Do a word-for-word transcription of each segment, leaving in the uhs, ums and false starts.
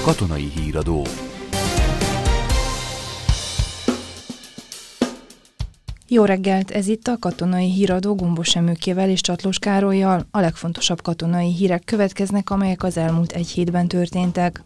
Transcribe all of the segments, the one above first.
Katonai Híradó. Jó reggelt! Ez itt a Katonai Híradó Gombos Emőkével és Csatlós Károllyal. A legfontosabb katonai hírek következnek, amelyek az elmúlt egy hétben történtek.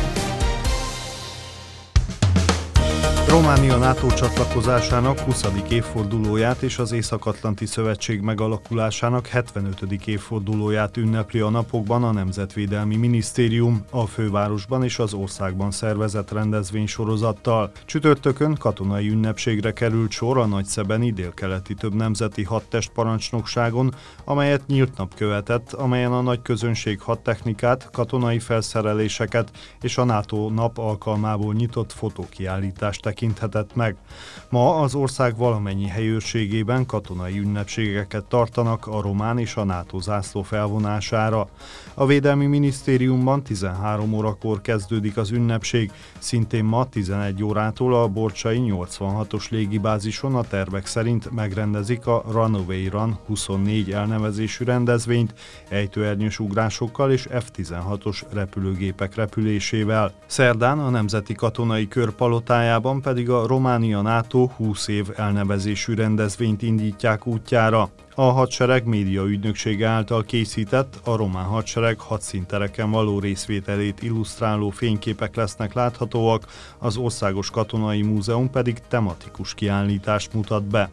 Románia NATO csatlakozásának huszadik évfordulóját és az Észak-Atlanti Szövetség megalakulásának hetvenötödik évfordulóját ünnepli a napokban a Nemzetvédelmi Minisztérium a fővárosban és az országban szervezett rendezvénysorozattal. Csütörtökön katonai ünnepségre került sor a nagyszebeni délkeleti többnemzeti hadtestparancsnokságon, amelyet nyílt nap követett, amelyen a nagy közönség hadtechnikát, katonai felszereléseket és a NATO nap alkalmából nyitott fotókiállítást tekinthetett meg. Ma az ország valamennyi helyőrségében katonai ünnepségeket tartanak a román és a NATO zászló felvonására. A Védelmi Minisztériumban tizenhárom órakor kezdődik az ünnepség, szintén ma tizenegy órától a borcsai nyolcvanhatos légibázison a tervek szerint megrendezik a Runaway Run huszonnégy elnevezésű rendezvényt ejtőernyős ugrásokkal és ef tizenhatos repülőgépek repülésével. Szerdán a Nemzeti Katonai Kör palotájában pedig a Románia NATO húsz év elnevezésű rendezvényt indítják útjára. A hadsereg média ügynöksége által készített, a román hadsereg hadszíntereken való részvételét illusztráló fényképek lesznek láthatóak, az Országos Katonai Múzeum pedig tematikus kiállítást mutat be.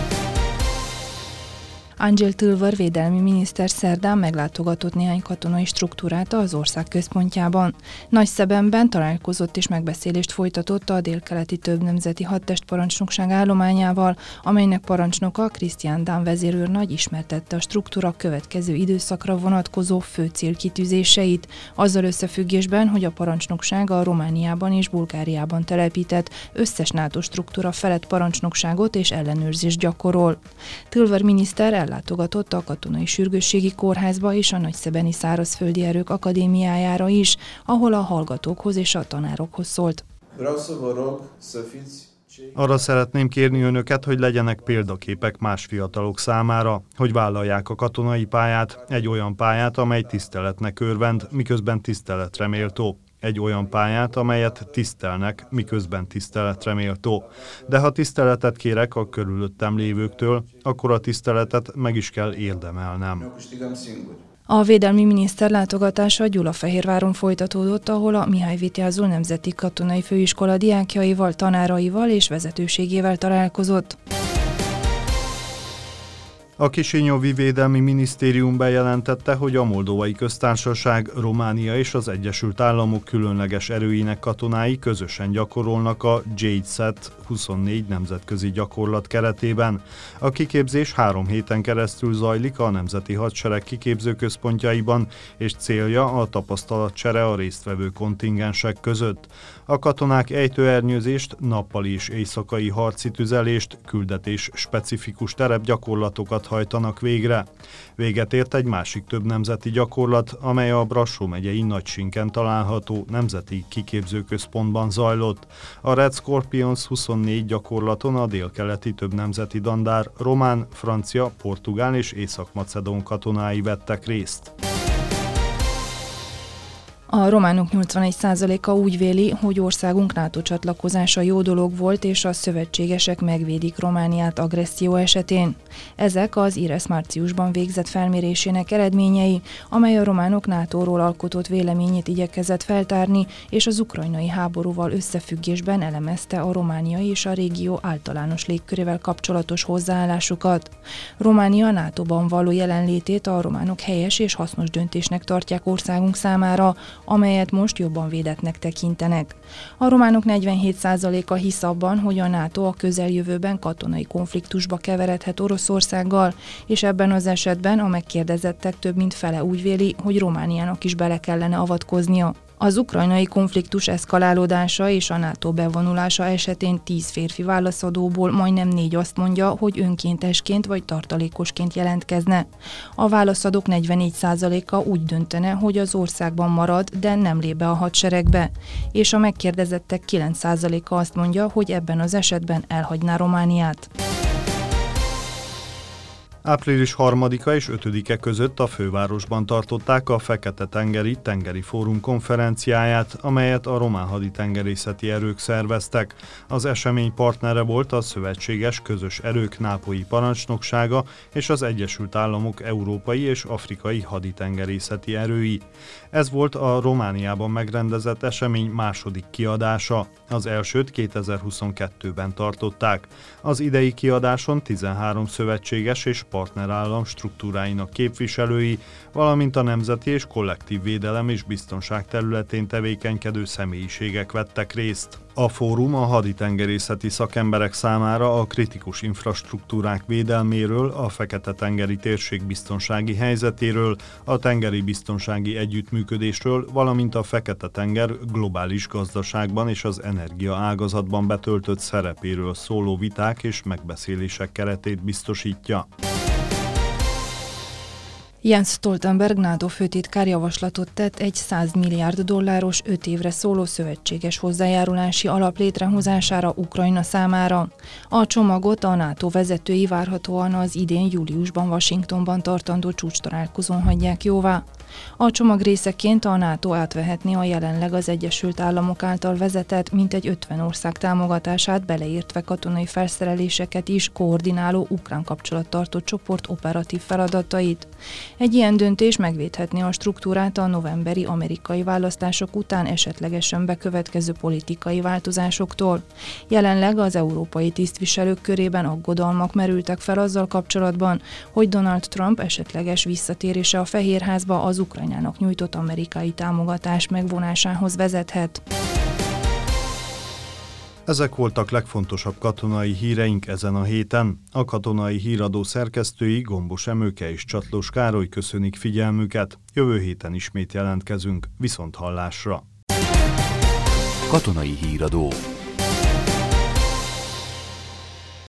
Angel Tilver védelmi miniszter szerdán meglátogatott néhány katonai struktúrát az ország központjában. Nagyszebenben találkozott és megbeszélést folytatott a délkeleti többnemzeti hadtestparancsnokság állományával, amelynek parancsnoka Krisztián Dán vezérőrnagy ismertette a struktúra következő időszakra vonatkozó fő célkitűzéseit, azzal összefüggésben, hogy a parancsnokság a Romániában és Bulgáriában telepített összes NATO struktúra felett parancsnokságot és ellenőrzést gyakorol. Tilver miniszter ellátogatott a Katonai Sürgősségi Kórházba és a Nagyszebeni Szárazföldi Erők Akadémiájára is, ahol a hallgatókhoz és a tanárokhoz szólt. Arra szeretném kérni önöket, hogy legyenek példaképek más fiatalok számára, hogy vállalják a katonai pályát, egy olyan pályát, amely tiszteletnek örvend, miközben tiszteletre méltó. Egy olyan pályát, amelyet tisztelnek, miközben tiszteletre méltó. De ha tiszteletet kérek a körülöttem lévőktől, akkor a tiszteletet meg is kell érdemelnem. A védelmi miniszter látogatása Gyulafehérváron folytatódott, ahol a Mihály Vityázul Nemzeti Katonai Főiskola diákjaival, tanáraival és vezetőségével találkozott. A Kisinyovi Védelmi Minisztérium bejelentette, hogy a Moldovai Köztársaság, Románia és az Egyesült Államok különleges erőinek katonái közösen gyakorolnak a JADESET huszonnégy nemzetközi gyakorlat keretében. A kiképzés három héten keresztül zajlik a Nemzeti Hadsereg kiképzőközpontjaiban, és célja a tapasztalatcsere a résztvevő kontingensek között. A katonák ejtőernyőzést, nappali és éjszakai harci tüzelést, küldetés specifikus terepgyakorlatokat hajtanak végre. Véget ért egy másik több nemzeti gyakorlat, amely a Brassó megyei Nagysinken található nemzeti kiképzőközpontban zajlott. A Red Scorpions huszonnégy gyakorlaton a délkeleti több nemzeti dandár, román, francia, portugál és észak-macedón katonái vettek részt. A románok nyolcvanegy százaléka úgy véli, hogy országunk NATO csatlakozása jó dolog volt, és a szövetségesek megvédik Romániát agresszió esetén. Ezek az i er e es márciusban végzett felmérésének eredményei, amely a románok nátóról alkotott véleményét igyekezett feltárni, és az ukrajnai háborúval összefüggésben elemezte a romániai és a régió általános légkörével kapcsolatos hozzáállásukat. Románia nátóban való jelenlétét a románok helyes és hasznos döntésnek tartják országunk számára, amelyet most jobban védettnek tekintenek. A románok negyvenhét százaléka hisz abban, hogy a NATO a közeljövőben katonai konfliktusba keveredhet Oroszországgal, és ebben az esetben a megkérdezettek több mint fele úgy véli, hogy Romániának is bele kellene avatkoznia. Az ukrajnai konfliktus eszkalálódása és a NATO bevonulása esetén tíz férfi válaszadóból majdnem négy azt mondja, hogy önkéntesként vagy tartalékosként jelentkezne. A válaszadók negyvennégy százaléka úgy döntene, hogy az országban marad, de nem lép be a hadseregbe, és a megkérdezettek kilenc százaléka azt mondja, hogy ebben az esetben elhagyná Romániát. Április harmadika és ötödike között a fővárosban tartották a Fekete-tengeri Tengeri Fórum konferenciáját, amelyet a román haditengerészeti erők szerveztek. Az esemény partnere volt a Szövetséges Közös Erők nápolyi parancsnoksága és az Egyesült Államok európai és afrikai haditengerészeti erői. Ez volt a Romániában megrendezett esemény második kiadása. Az elsőt kétezer-huszonkettőben tartották. Az idei kiadáson tizenhárom szövetséges és partnerállam struktúráinak képviselői, valamint a nemzeti és kollektív védelem és biztonság területén tevékenykedő személyiségek vettek részt. A fórum a haditengerészeti szakemberek számára a kritikus infrastruktúrák védelméről, a Fekete-tengeri térség biztonsági helyzetéről, a tengeri biztonsági együttműködésről, valamint a Fekete-tenger globális gazdaságban és az energia ágazatban betöltött szerepéről szóló viták és megbeszélések keretét biztosítja. Jens Stoltenberg NATO főtitkár javaslatot tett egy száz milliárd dolláros öt évre szóló szövetséges hozzájárulási alap létrehozására Ukrajna számára. A csomagot a NATO vezetői várhatóan az idén júliusban Washingtonban tartandó csúcstalálkozón hagyják jóvá. A csomag részeként a NATO átvehetné a jelenleg az Egyesült Államok által vezetett mintegy ötven ország támogatását, beleértve katonai felszereléseket is koordináló ukrán kapcsolattartó csoport operatív feladatait. Egy ilyen döntés megvédhetné a struktúrát a novemberi amerikai választások után esetlegesen bekövetkező politikai változásoktól. Jelenleg az európai tisztviselők körében aggodalmak merültek fel azzal kapcsolatban, hogy Donald Trump esetleges visszatérése a Fehérházba az Ukrajnának nyújtott amerikai támogatás megvonásához vezethet. Ezek voltak legfontosabb katonai híreink ezen a héten. A Katonai Híradó szerkesztői Gombos Emőke és Csatlós Károly köszönik figyelmüket. Jövő héten ismét jelentkezünk, viszont hallásra. Katonai Híradó.